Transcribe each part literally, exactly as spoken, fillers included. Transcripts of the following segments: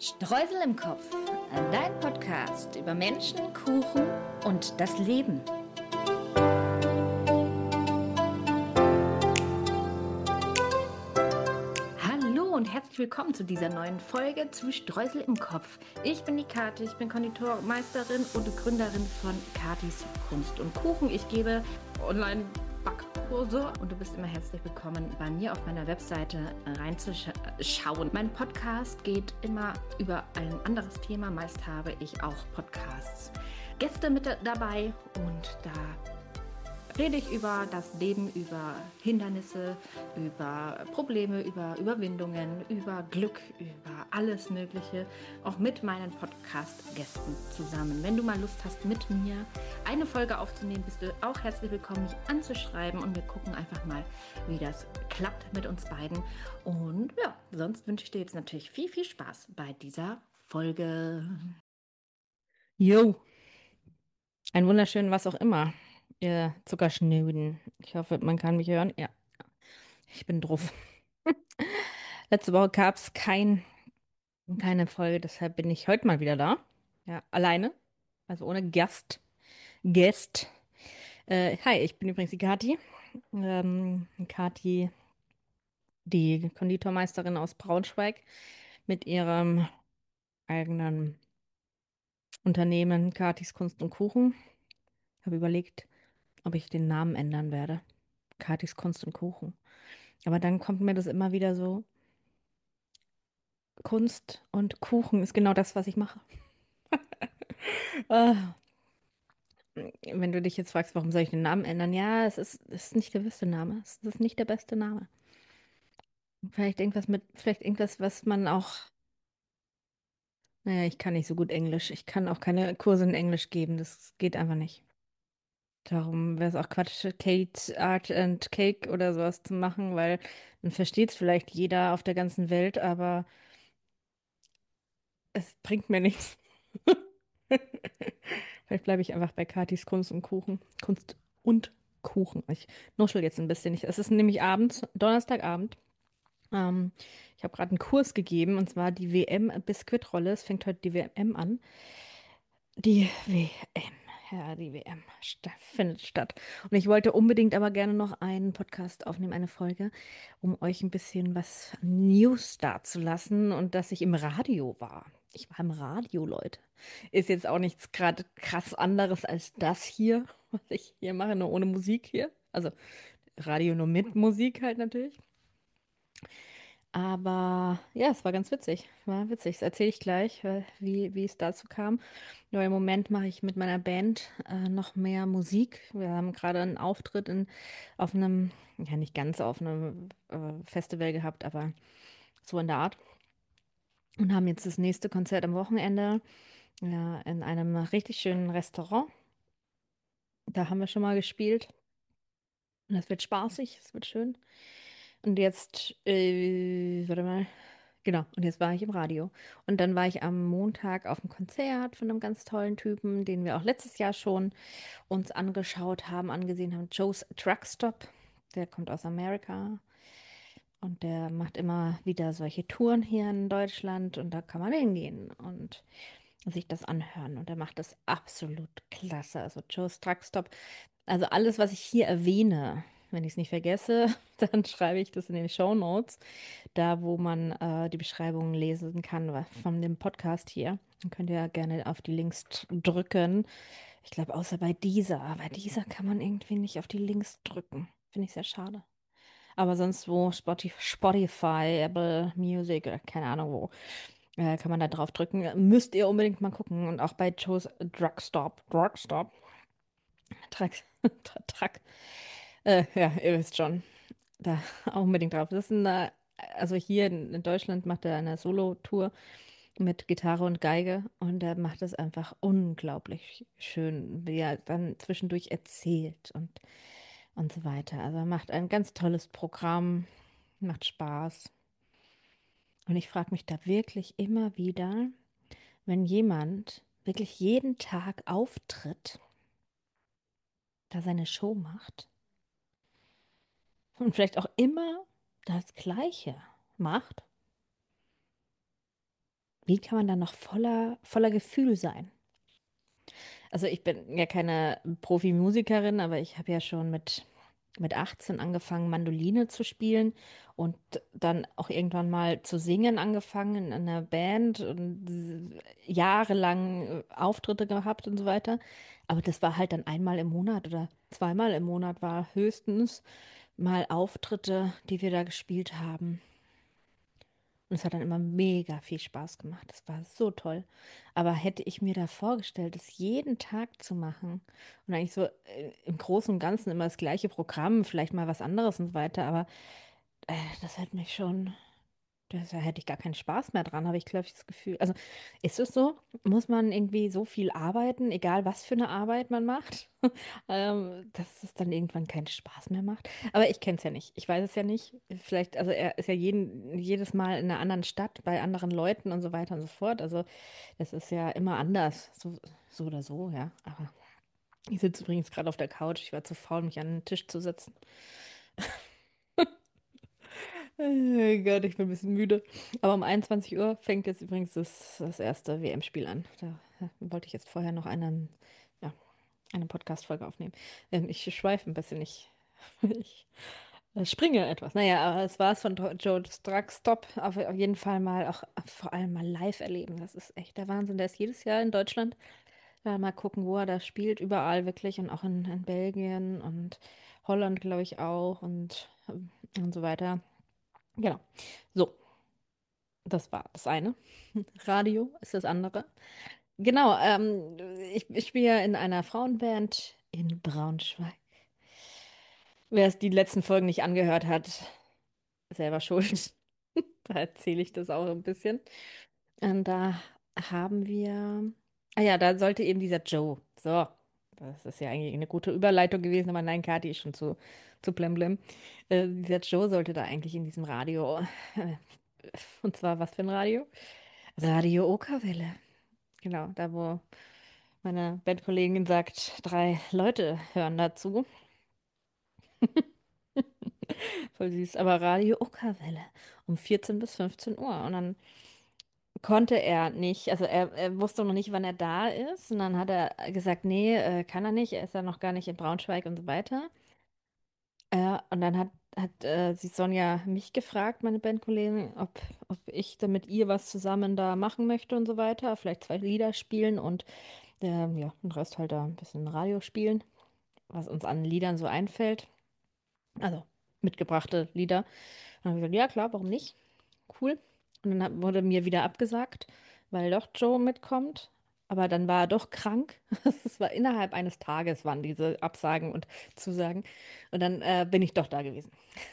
Streusel im Kopf, dein Podcast über Menschen, Kuchen und das Leben. Hallo und herzlich willkommen zu dieser neuen Folge zu Streusel im Kopf. Ich bin die Kathi, ich bin Konditormeisterin und Gründerin von Kathis Kunst und Kuchen. Ich gebe Online-Backkurse und du bist immer herzlich willkommen, bei mir auf meiner Webseite reinzuschauen. Mein Podcast geht immer über ein anderes Thema. Meist habe ich auch Podcasts Gäste mit dabei und da rede ich über das Leben, über Hindernisse, über Probleme, über Überwindungen, über Glück, über alles Mögliche, auch mit meinen Podcast-Gästen zusammen. Wenn du mal Lust hast, mit mir eine Folge aufzunehmen, bist du auch herzlich willkommen, mich anzuschreiben und wir gucken einfach mal, wie das klappt mit uns beiden. Und ja, sonst wünsche ich dir jetzt natürlich viel, viel Spaß bei dieser Folge. Jo, ein wunderschönen was auch immer. Ihr Zuckerschnöden. Ich hoffe, man kann mich hören. Ja, ich bin drauf. Letzte Woche gab es kein, keine Folge, deshalb bin ich heute mal wieder da. Ja, alleine. Also ohne Gast. Guest. Äh, hi, ich bin übrigens die Kathi. Ähm, Kathi, die Konditormeisterin aus Braunschweig, mit ihrem eigenen Unternehmen Kathis Kunst und Kuchen. Habe überlegt, ob ich den Namen ändern werde. Kathis Kunst und Kuchen. Aber dann kommt mir das immer wieder so. Kunst und Kuchen ist genau das, was ich mache. Äh, wenn du dich jetzt fragst, warum soll ich den Namen ändern? Ja, es ist, es ist nicht der beste Name. Es ist nicht der beste Name. Vielleicht irgendwas mit, vielleicht irgendwas, was man auch. Naja, ich kann nicht so gut Englisch. Ich kann auch keine Kurse in Englisch geben. Das geht einfach nicht. Darum wäre es auch Quatsch, Kate Art and Cake oder sowas zu machen, weil dann versteht es vielleicht jeder auf der ganzen Welt, aber es bringt mir nichts. Vielleicht bleibe ich einfach bei Kathis Kunst und Kuchen. Kunst und Kuchen. Ich nuschel jetzt ein bisschen. Ich, es ist nämlich abends, Donnerstagabend. Ähm, ich habe gerade einen Kurs gegeben und zwar die W M-Biskuitrolle. Es fängt heute die W M an. Die W M, ja, die W M sta- findet statt. Und ich wollte unbedingt aber gerne noch einen Podcast aufnehmen, eine Folge, um euch ein bisschen was News dazulassen und dass ich im Radio war. Ich war im Radio, Leute. Ist jetzt auch nichts gerade krass anderes als das hier, was ich hier mache, nur ohne Musik hier. Also Radio nur mit Musik halt natürlich. Aber ja, es war ganz witzig. War witzig. Das erzähle ich gleich, weil, wie, wie es dazu kam. Nur im Moment mache ich mit meiner Band äh, noch mehr Musik. Wir haben gerade einen Auftritt in, auf einem, ja nicht ganz auf einem äh, Festival gehabt, aber so in der Art. Und haben jetzt das nächste Konzert am Wochenende ja, in einem richtig schönen Restaurant. Da haben wir schon mal gespielt. Und das wird spaßig, es wird schön. Und jetzt, äh, warte mal. Genau, und jetzt war ich im Radio. Und dann war ich am Montag auf einem Konzert von einem ganz tollen Typen, den wir auch letztes Jahr schon uns angeschaut haben, angesehen haben. Joe's Truckstop. Der kommt aus Amerika und der macht immer wieder solche Touren hier in Deutschland und da kann man hingehen und sich das anhören. Und er macht das absolut klasse. Also Joe's Truckstop. Also alles, was ich hier erwähne, wenn ich es nicht vergesse, dann schreibe ich das in den Show Notes, da wo man äh, die Beschreibungen lesen kann wa- von dem Podcast hier. Dann könnt ihr ja gerne auf die Links drücken. Ich glaube, außer bei dieser. Bei dieser kann man irgendwie nicht auf die Links drücken. Finde ich sehr schade. Aber sonst wo, Spotify, Spotify, Apple Music, oder keine Ahnung wo, äh, kann man da drauf drücken. Müsst ihr unbedingt mal gucken. Und auch bei Joe's Drugstop. Drugstop. Truck. Truck. Äh, ja, ihr wisst schon. Da auch unbedingt drauf. Das ist eine, also hier in, in Deutschland macht er eine Solo-Tour mit Gitarre und Geige und er macht es einfach unglaublich schön, wie er dann zwischendurch erzählt und, und so weiter. Also er macht ein ganz tolles Programm, macht Spaß. Und ich frage mich da wirklich immer wieder, wenn jemand wirklich jeden Tag auftritt, da seine Show macht und vielleicht auch immer das Gleiche macht, wie kann man da noch voller, voller Gefühl sein? Also ich bin ja keine Profimusikerin, aber ich habe ja schon mit, mit achtzehn angefangen, Mandoline zu spielen und dann auch irgendwann mal zu singen angefangen in einer Band und jahrelang äh, Auftritte gehabt und so weiter. Aber das war halt dann einmal im Monat oder zweimal im Monat war höchstens mal Auftritte, die wir da gespielt haben. Und es hat dann immer mega viel Spaß gemacht. Das war so toll. Aber hätte ich mir da vorgestellt, das jeden Tag zu machen und eigentlich so äh, im Großen und Ganzen immer das gleiche Programm, vielleicht mal was anderes und so weiter, aber äh, das hätte mich schon, das, da hätte ich gar keinen Spaß mehr dran, habe ich, glaube ich, das Gefühl. Also ist es so? Muss man irgendwie so viel arbeiten, egal was für eine Arbeit man macht, ähm, dass es dann irgendwann keinen Spaß mehr macht? Aber ich kenne es ja nicht. Ich weiß es ja nicht. Vielleicht, also er ist ja jeden, jedes Mal in einer anderen Stadt, bei anderen Leuten und so weiter und so fort. Also das ist ja immer anders, so, so oder so, ja. Aber ich sitze übrigens gerade auf der Couch. Ich war zu faul, mich an den Tisch zu setzen. Oh Gott, ich bin ein bisschen müde. Aber um einundzwanzig Uhr fängt jetzt übrigens das, das erste W M-Spiel an. Da ja, wollte ich jetzt vorher noch einen, ja, eine Podcast-Folge aufnehmen. Ähm, ich schweife ein bisschen, ich, ich äh, springe etwas. Naja, aber es war es von To- Joe Stop. Auf, auf jeden Fall mal auch vor allem mal live erleben. Das ist echt der Wahnsinn. Der ist jedes Jahr in Deutschland. Ja, mal gucken, wo er da spielt. Überall wirklich und auch in, in Belgien und Holland, glaube ich, auch und, ähm, und so weiter. Genau. So, das war das eine. Radio ist das andere. Genau, ähm, ich, ich spiele ja in einer Frauenband in Braunschweig. Wer es die letzten Folgen nicht angehört hat, selber schuld. Da erzähle ich das auch ein bisschen. Und da haben wir. Ah ja, da sollte eben dieser Joe. So, das ist ja eigentlich eine gute Überleitung gewesen, aber nein, Kathi ist schon zu, zu blemblem. Äh, dieser Joe sollte da eigentlich in diesem Radio. Äh, und zwar was für ein Radio? Radio Okerwelle. Genau, da wo meine Bandkollegin sagt, drei Leute hören dazu. Voll süß. Aber Radio Okerwelle um vierzehn bis fünfzehn Uhr. Und dann konnte er nicht, also er, er wusste noch nicht, wann er da ist. Und dann hat er gesagt, nee, äh, kann er nicht. Er ist ja noch gar nicht in Braunschweig und so weiter. Äh, und dann hat, hat äh, sie Sonja mich gefragt, meine Bandkollegin, ob, ob ich da mit ihr was zusammen da machen möchte und so weiter. Vielleicht zwei Lieder spielen und ähm, ja, den Rest halt da ein bisschen Radio spielen, was uns an Liedern so einfällt. Also mitgebrachte Lieder. Dann habe ich gesagt, ja klar, warum nicht? Cool. Und dann hat- wurde mir wieder abgesagt, weil doch Joe mitkommt. Aber dann war er doch krank. Es war innerhalb eines Tages waren diese Absagen und Zusagen. Und dann äh, bin ich doch da gewesen.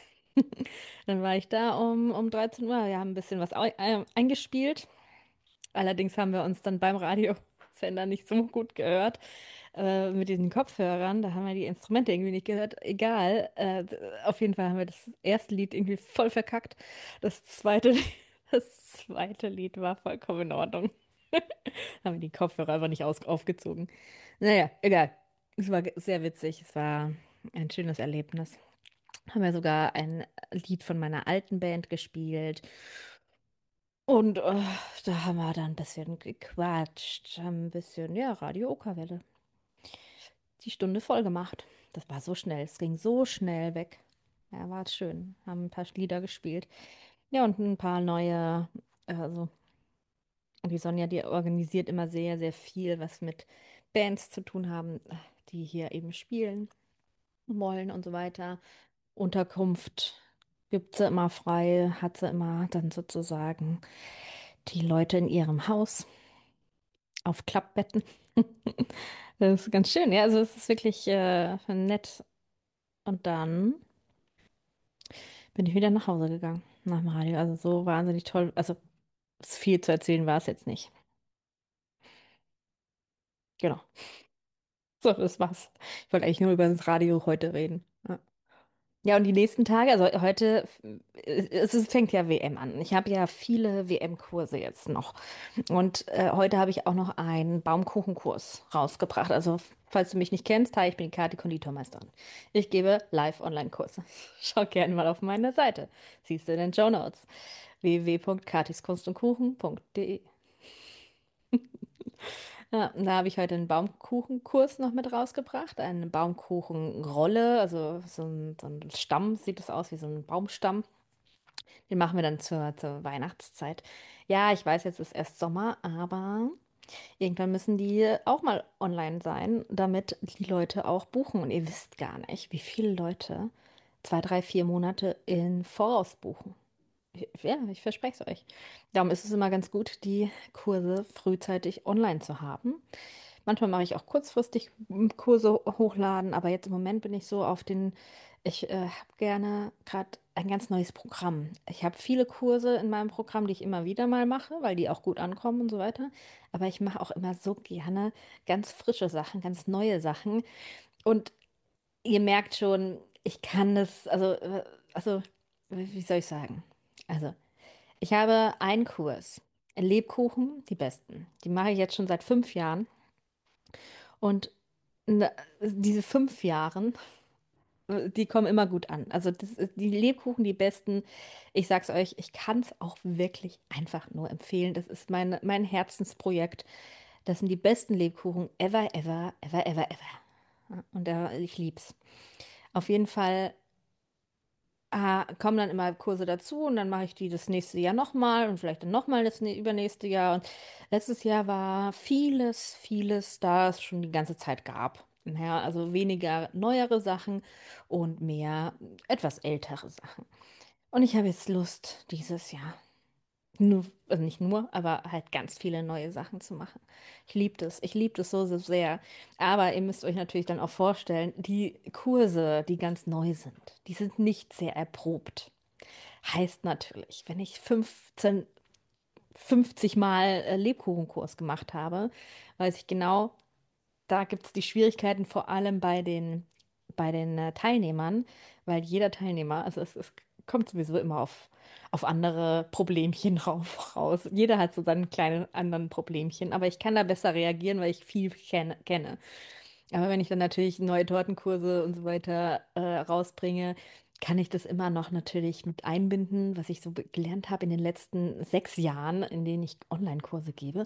Dann war ich da um, um dreizehn Uhr. Wir haben ein bisschen was au- äh, eingespielt. Allerdings haben wir uns dann beim Radiosender nicht so gut gehört äh, mit diesen Kopfhörern. Da haben wir die Instrumente irgendwie nicht gehört. Egal. Äh, auf jeden Fall haben wir das erste Lied irgendwie voll verkackt. Das zweite, das zweite Lied war vollkommen in Ordnung. Haben wir die Kopfhörer einfach nicht aus aufgezogen. Naja, egal. Es war ge- sehr witzig. Es war ein schönes Erlebnis. Haben wir sogar ein Lied von meiner alten Band gespielt. Und äh, da haben wir dann ein bisschen gequatscht, haben ein bisschen, ja, Radio Okerwelle. Die Stunde voll gemacht. Das war so schnell, es ging so schnell weg. Ja, war schön. Haben ein paar Lieder gespielt. Ja, und ein paar neue, also die Sonja, die organisiert immer sehr, sehr viel, was mit Bands zu tun haben, die hier eben spielen wollen und so weiter. Unterkunft gibt sie immer frei, hat sie immer dann sozusagen die Leute in ihrem Haus auf Klappbetten. Das ist ganz schön, ja. Also es ist wirklich äh, nett. Und dann bin ich wieder nach Hause gegangen nach dem Radio. Also so wahnsinnig toll. Also viel zu erzählen war es jetzt nicht. Genau. So, das war's. Ich wollte eigentlich nur über das Radio heute reden. Ja. Ja, und die nächsten Tage, also heute, äh, es ist- fängt ja W M an. Ich habe ja viele W M-Kurse jetzt noch. Und äh, heute habe ich auch noch einen Baumkuchenkurs rausgebracht. Also, falls du mich nicht kennst, hi, ich bin die Kathi Konditormeisterin. Ich gebe Live-Online-Kurse. Schau gerne mal auf meine Seite. Siehst du in den Show Notes. w w w punkt katis kunst und kuchen punkt de Ja, und da habe ich heute einen Baumkuchenkurs noch mit rausgebracht. Eine Baumkuchenrolle, also so ein, so ein Stamm, sieht es aus wie so ein Baumstamm. Den machen wir dann zur, zur Weihnachtszeit. Ja, ich weiß, jetzt ist erst Sommer, aber irgendwann müssen die auch mal online sein, damit die Leute auch buchen. Und ihr wisst gar nicht, wie viele Leute zwei, drei, vier Monate in Voraus buchen. Ja, ich verspreche es euch. Darum ist es immer ganz gut, die Kurse frühzeitig online zu haben. Manchmal mache ich auch kurzfristig mm, Kurse hochladen, aber jetzt im Moment bin ich so auf den, ich äh, habe gerne gerade ein ganz neues Programm. Ich habe viele Kurse in meinem Programm, die ich immer wieder mal mache, weil die auch gut ankommen und so weiter. Aber ich mache auch immer so gerne ganz frische Sachen, ganz neue Sachen. Und ihr merkt schon, ich kann das, also, äh, also, wie soll ich sagen? Also, ich habe einen Kurs. Lebkuchen, die besten. Die mache ich jetzt schon seit fünf Jahren. Und ne, diese fünf Jahren, äh, die kommen immer gut an. Also das ist, die Lebkuchen, die besten. Ich sag's euch, ich kann es auch wirklich einfach nur empfehlen. Das ist mein, mein Herzensprojekt. Das sind die besten Lebkuchen ever, ever, ever, ever, ever. Ja, und da, ich lieb's. Auf jeden Fall ah, kommen dann immer Kurse dazu und dann mache ich die das nächste Jahr nochmal und vielleicht dann nochmal das nä- übernächste Jahr. Und letztes Jahr war vieles, vieles, da es schon die ganze Zeit gab. Ja, also weniger neuere Sachen und mehr etwas ältere Sachen. Und ich habe jetzt Lust, dieses Jahr nur, also nicht nur, aber halt ganz viele neue Sachen zu machen. Ich liebe das. Ich liebe das so, so sehr. Aber ihr müsst euch natürlich dann auch vorstellen, die Kurse, die ganz neu sind, die sind nicht sehr erprobt. Heißt natürlich, wenn ich fünfzehn, fünfzig Mal äh, Lebkuchenkurs gemacht habe, weiß ich genau, da gibt es die Schwierigkeiten vor allem bei den, bei den äh, Teilnehmern, weil jeder Teilnehmer, also es, es kommt sowieso immer auf, auf andere Problemchen rauf, raus. Jeder hat so seine kleinen anderen Problemchen, aber ich kann da besser reagieren, weil ich viel kenne. kenne. Aber wenn ich dann natürlich neue Tortenkurse und so weiter äh, rausbringe, kann ich das immer noch natürlich mit einbinden, was ich so be- gelernt habe in den letzten sechs Jahren, in denen ich Online-Kurse gebe.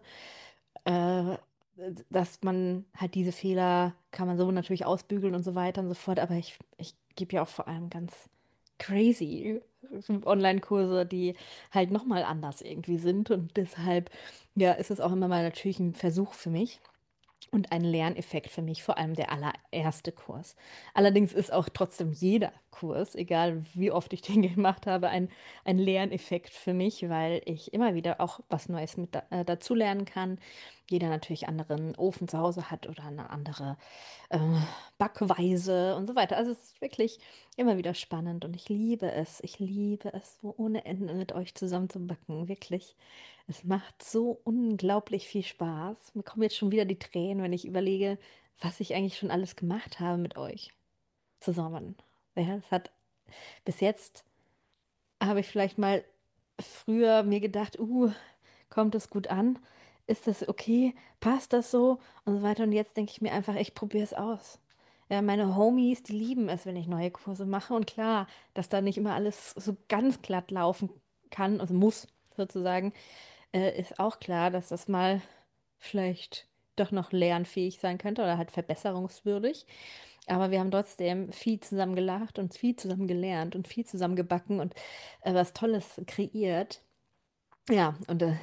Äh, Dass man halt diese Fehler kann man so natürlich ausbügeln und so weiter und so fort. Aber ich, ich gebe ja auch vor allem ganz crazy Online-Kurse, die halt nochmal anders irgendwie sind. Und deshalb, ja, ist es auch immer mal natürlich ein Versuch für mich. Und ein Lerneffekt für mich, vor allem der allererste Kurs. Allerdings ist auch trotzdem jeder Kurs, egal wie oft ich den gemacht habe, ein, ein Lerneffekt für mich, weil ich immer wieder auch was Neues mit da, äh, dazu lernen kann. Jeder natürlich anderen Ofen zu Hause hat oder eine andere äh, Backweise und so weiter. Also es ist wirklich immer wieder spannend und ich liebe es. Ich liebe es so ohne Ende mit euch zusammen zu backen. Wirklich. Es macht so unglaublich viel Spaß. Mir kommen jetzt schon wieder die Tränen, wenn ich überlege, was ich eigentlich schon alles gemacht habe mit euch zusammen. Ja, es hat bis jetzt habe ich vielleicht mal früher mir gedacht, uh, kommt es gut an? Ist das okay? Passt das so? Und so weiter. Und jetzt denke ich mir einfach, ich probiere es aus. Ja, meine Homies, die lieben es, wenn ich neue Kurse mache. Und klar, dass da nicht immer alles so ganz glatt laufen kann, also muss sozusagen, äh, ist auch klar, dass das mal vielleicht doch noch lernfähig sein könnte oder halt verbesserungswürdig. Aber wir haben trotzdem viel zusammen gelacht und viel zusammen gelernt und viel zusammen gebacken und äh, was Tolles kreiert. Ja, und äh,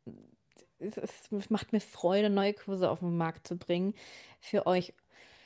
es, es macht mir Freude, neue Kurse auf den Markt zu bringen für euch.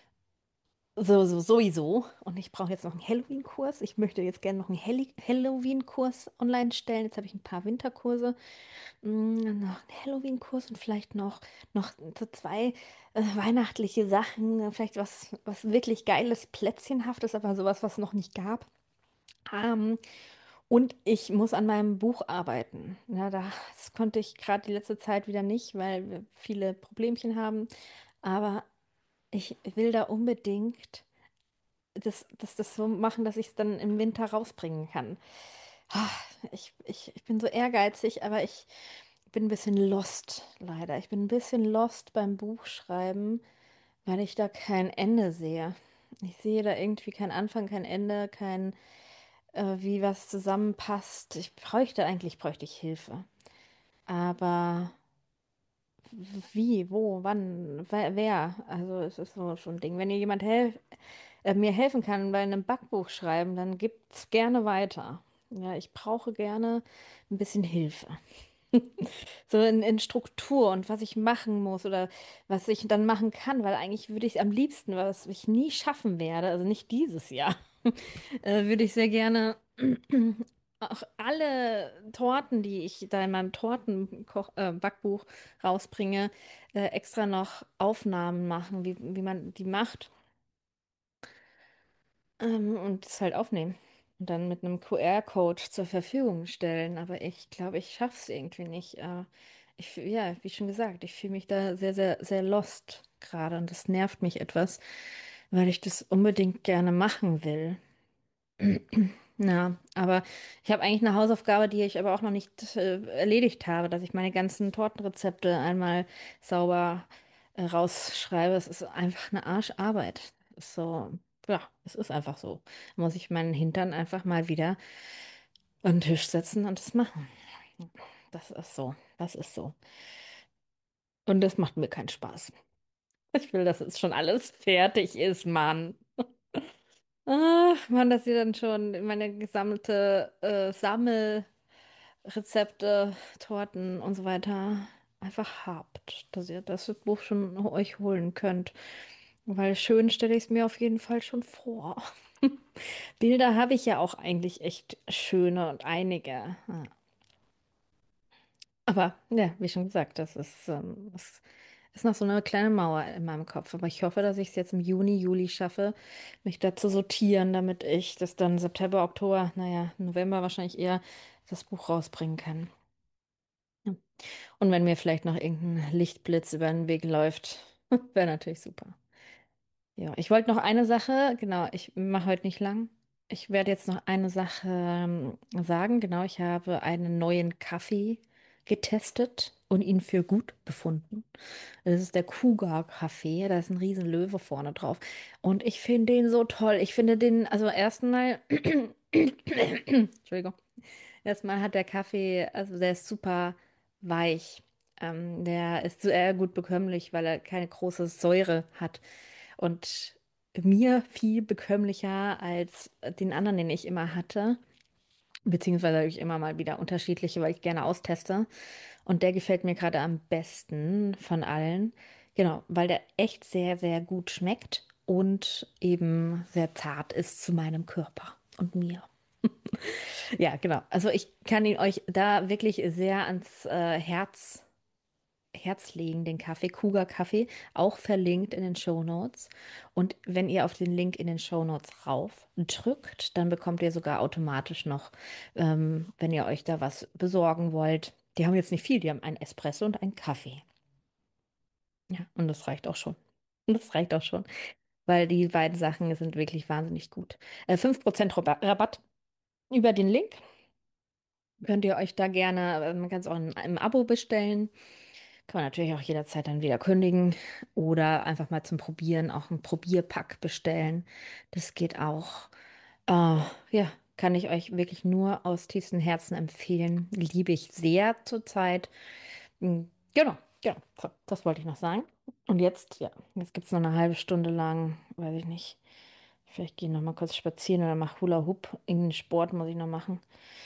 So, so, sowieso. Und ich brauche jetzt noch einen Halloween-Kurs. Ich möchte jetzt gerne noch einen Halli- Halloween-Kurs online stellen. Jetzt habe ich ein paar Winterkurse. Mm, noch einen Halloween-Kurs und vielleicht noch, noch so zwei äh, weihnachtliche Sachen. Vielleicht was, was wirklich geiles, Plätzchenhaftes, aber sowas, was es noch nicht gab. Ähm, und ich muss an meinem Buch arbeiten. Ja, das konnte ich gerade die letzte Zeit wieder nicht, weil wir viele Problemchen haben. Aber ich will da unbedingt das, das, das so machen, dass ich es dann im Winter rausbringen kann. Ah, Ich, ich, ich bin so ehrgeizig, aber ich bin ein bisschen lost, leider. Ich bin ein bisschen lost beim Buchschreiben, weil ich da kein Ende sehe. Ich sehe da irgendwie kein Anfang, kein Ende, kein, äh, wie was zusammenpasst. Ich bräuchte, eigentlich bräuchte ich Hilfe. Aber wie, wo, wann, wer, wer? Also es ist so schon ein Ding. Wenn ihr jemand helf äh, mir helfen kann bei einem Backbuch schreiben, dann gibt's gerne weiter. Ja, ich brauche gerne ein bisschen Hilfe. So in, in Struktur und was ich machen muss oder was ich dann machen kann, weil eigentlich würde ich am liebsten, was ich nie schaffen werde, also nicht dieses Jahr, äh, würde ich sehr gerne auch alle Torten, die ich da in meinem Tortenkoch äh, Backbuch rausbringe, äh, extra noch Aufnahmen machen, wie, wie man die macht, ähm, und das halt aufnehmen. Und dann mit einem Q R-Code zur Verfügung stellen. Aber ich glaube, ich schaffe es irgendwie nicht. Äh, ich, fühl- ja, wie schon gesagt, ich fühle mich da sehr, sehr, sehr lost gerade und das nervt mich etwas, weil ich das unbedingt gerne machen will. Ja, aber ich habe eigentlich eine Hausaufgabe, die ich aber auch noch nicht äh, erledigt habe, dass ich meine ganzen Tortenrezepte einmal sauber äh, rausschreibe. Es ist einfach eine Arscharbeit. Es ist so, ja, es ist einfach so. Da muss ich meinen Hintern einfach mal wieder an den Tisch setzen und das machen. Das ist so, das ist so. Und das macht mir keinen Spaß. Ich will, dass es schon alles fertig ist, Mann. Ach, Mann, dass ihr dann schon meine gesammelte äh, Sammel Rezepte, Torten und so weiter einfach habt, dass ihr das Buch schon euch holen könnt. Weil schön stelle ich es mir auf jeden Fall schon vor. Bilder habe ich ja auch eigentlich echt schöne und einige. Ja. Aber ja, wie schon gesagt, das ist, ähm, das ist noch so eine kleine Mauer in meinem Kopf. Aber ich hoffe, dass ich es jetzt im Juni, Juli schaffe, mich da zu sortieren, damit ich das dann September, Oktober, naja, November wahrscheinlich eher das Buch rausbringen kann. Ja. Und wenn mir vielleicht noch irgendein Lichtblitz über den Weg läuft, wäre natürlich super. Ja, ich wollte noch eine Sache, genau, ich mache heute nicht lang. Ich werde jetzt noch eine Sache ähm, sagen. Genau, ich habe einen neuen Kaffee getestet und ihn für gut befunden. Das ist der Kuga-Kaffee. Da ist ein riesen Löwe vorne drauf. Und ich finde den so toll. Ich finde den, also erstmal, Entschuldigung. Erstmal hat der Kaffee, also der ist super weich. Ähm, der ist sehr gut bekömmlich, weil er keine große Säure hat. Und mir viel bekömmlicher als den anderen, den ich immer hatte. Beziehungsweise habe ich immer mal wieder unterschiedliche, weil ich gerne austeste. Und der gefällt mir gerade am besten von allen. Genau, weil der echt sehr, sehr gut schmeckt und eben sehr zart ist zu meinem Körper und mir. Ja, genau. Also ich kann ihn euch da wirklich sehr ans äh, Herz, Herz legen, den Kaffee, Kuga Kaffee, auch verlinkt in den Shownotes. Und wenn ihr auf den Link in den Shownotes rauf drückt, dann bekommt ihr sogar automatisch noch, ähm, wenn ihr euch da was besorgen wollt. Die haben jetzt nicht viel, die haben einen Espresso und einen Kaffee. Ja, und das reicht auch schon. Und das reicht auch schon, weil die beiden Sachen sind wirklich wahnsinnig gut. Äh, fünf Prozent Rabatt Rabatt über den Link. Könnt ihr euch da gerne, äh, man kann es auch im, im Abo bestellen. Kann man natürlich auch jederzeit dann wieder kündigen oder einfach mal zum Probieren auch ein Probierpack bestellen. Das geht auch. Äh, ja, kann ich euch wirklich nur aus tiefstem Herzen empfehlen. Liebe ich sehr zurzeit. Mm, Genau, genau. So, das wollte ich noch sagen. Und jetzt, ja, jetzt gibt es noch eine halbe Stunde lang, weiß ich nicht. Vielleicht gehe ich noch mal kurz spazieren oder mache Hula Hoop. Irgendeinen Sport muss ich noch machen.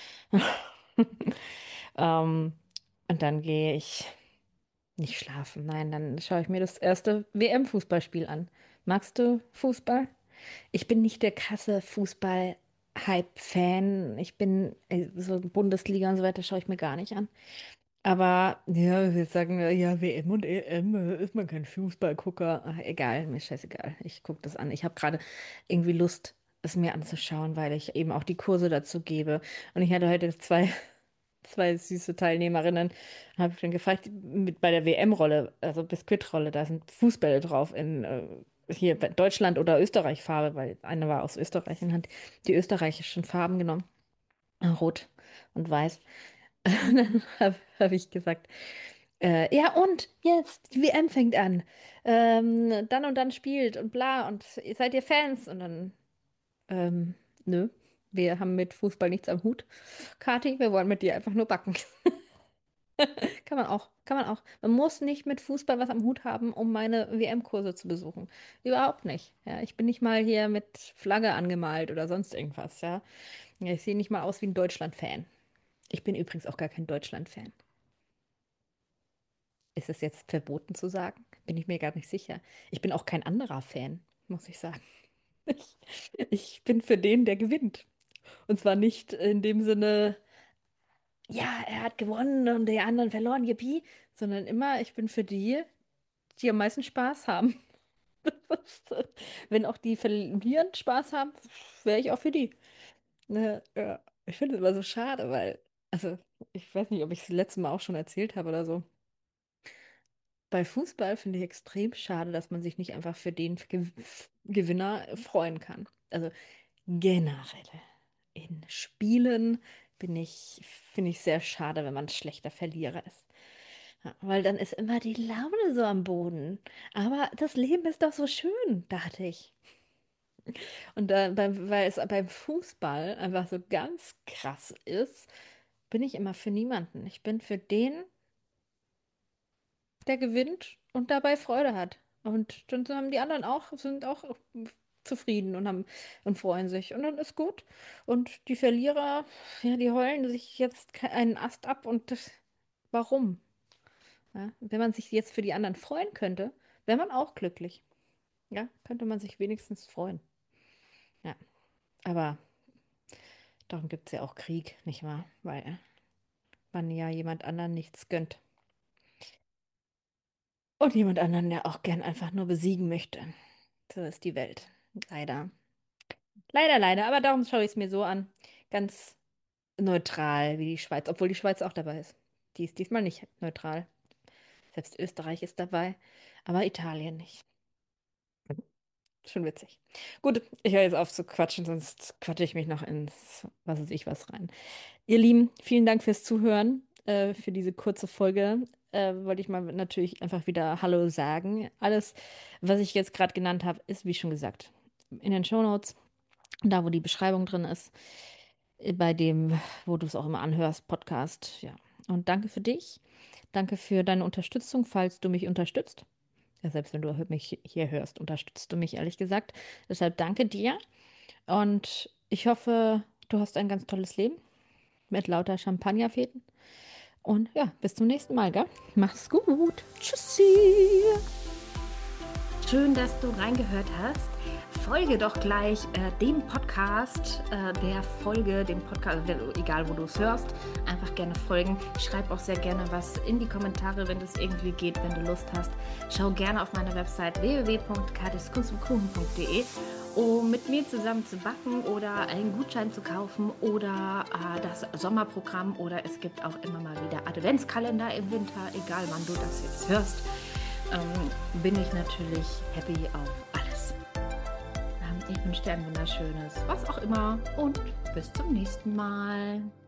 Ähm, und dann gehe ich nicht schlafen. Nein, dann schaue ich mir das erste W M-Fußballspiel an. Magst du Fußball? Ich bin nicht der krasse Fußball-Hype-Fan. Ich bin äh, so Bundesliga und so weiter schaue ich mir gar nicht an. Aber ja, jetzt sagen wir, ja, W M und E M, äh, ist man kein Fußballgucker. Ach, egal, mir ist scheißegal. Ich gucke das an. Ich habe gerade irgendwie Lust, es mir anzuschauen, weil ich eben auch die Kurse dazu gebe. Und ich hatte heute zwei zwei süße Teilnehmerinnen. Habe ich dann gefragt, mit bei der W M-Rolle, also Biskuitrolle, da sind Fußbälle drauf in äh, hier bei Deutschland oder Österreich Farbe, weil eine war aus Österreich und hat die österreichischen Farben genommen, äh, rot und weiß. Und dann habe hab ich gesagt, äh, ja und jetzt, die W M fängt an. Ähm, dann und dann spielt und bla und seid ihr Fans? Und dann, ähm, nö, wir haben mit Fußball nichts am Hut. Kathi, wir wollen mit dir einfach nur backen. Kann man auch, kann man auch. Man muss nicht mit Fußball was am Hut haben, um meine W M-Kurse zu besuchen. Überhaupt nicht. Ja, ich bin nicht mal hier mit Flagge angemalt oder sonst irgendwas, ja. Ja, ich sehe nicht mal aus wie ein Deutschland-Fan. Ich bin übrigens auch gar kein Deutschland-Fan. Ist es jetzt verboten zu sagen? Bin ich mir gar nicht sicher. Ich bin auch kein anderer Fan, muss ich sagen. Ich, ich bin für den, der gewinnt. Und zwar nicht in dem Sinne, ja, er hat gewonnen und die anderen verloren, yippie, sondern immer, ich bin für die, die am meisten Spaß haben. Das, äh, Wenn auch die verlieren Spaß haben, wäre ich auch für die. Ne, ja. Ich finde es immer so schade, weil, also, ich weiß nicht, ob ich es letztes Mal auch schon erzählt habe oder so. Bei Fußball finde ich extrem schade, dass man sich nicht einfach für den Ge Gewinner freuen kann. Also generell in Spielen bin ich, finde ich sehr schade, wenn man ein schlechter Verlierer ist. Ja, weil dann ist immer die Laune so am Boden. Aber das Leben ist doch so schön, dachte ich. Und da, beim, weil es beim Fußball einfach so ganz krass ist, bin ich immer für niemanden. Ich bin für den, der gewinnt und dabei Freude hat. Und dann haben die anderen auch, sind auch zufrieden und haben und freuen sich. Und dann ist gut. Und die Verlierer, ja, die heulen sich jetzt ke- einen Ast ab und das, warum? Ja, wenn man sich jetzt für die anderen freuen könnte, wäre man auch glücklich. Ja, könnte man sich wenigstens freuen. Ja, aber darum gibt es ja auch Krieg, nicht wahr? Weil man ja jemand anderen nichts gönnt. Und jemand anderen, der auch gern einfach nur besiegen möchte. So ist die Welt. Leider. Leider, leider. Aber darum schaue ich es mir so an. Ganz neutral wie die Schweiz. Obwohl die Schweiz auch dabei ist. Die ist diesmal nicht neutral. Selbst Österreich ist dabei. Aber Italien nicht. Schon witzig. Gut, ich höre jetzt auf zu quatschen, sonst quatsche ich mich noch ins was weiß ich was rein. Ihr Lieben, vielen Dank fürs Zuhören, äh, für diese kurze Folge. Äh, wollte ich mal natürlich einfach wieder Hallo sagen. Alles, was ich jetzt gerade genannt habe, ist, wie schon gesagt, in den Shownotes, da wo die Beschreibung drin ist, äh, bei dem, wo du es auch immer anhörst, Podcast. Ja. Und danke für dich. Danke für deine Unterstützung, falls du mich unterstützt. Ja, selbst wenn du mich hier hörst, unterstützt du mich ehrlich gesagt. Deshalb danke dir. Und ich hoffe, du hast ein ganz tolles Leben mit lauter Champagnerfäden. Und ja, bis zum nächsten Mal, gell? Mach's gut. Tschüssi. Schön, dass du reingehört hast. Folge doch gleich äh, dem Podcast, äh, der Folge, dem Podcast, egal wo du es hörst, einfach gerne folgen. Schreib auch sehr gerne was in die Kommentare, wenn es irgendwie geht, wenn du Lust hast. Schau gerne auf meine Website w w w punkt katiskunstundkuchen punkt de, um mit mir zusammen zu backen oder einen Gutschein zu kaufen oder äh, das Sommerprogramm, oder es gibt auch immer mal wieder Adventskalender im Winter, egal wann du das jetzt hörst. Ähm, bin ich natürlich happy auf alles. Ähm, ich wünsche dir ein wunderschönes, was auch immer, und bis zum nächsten Mal.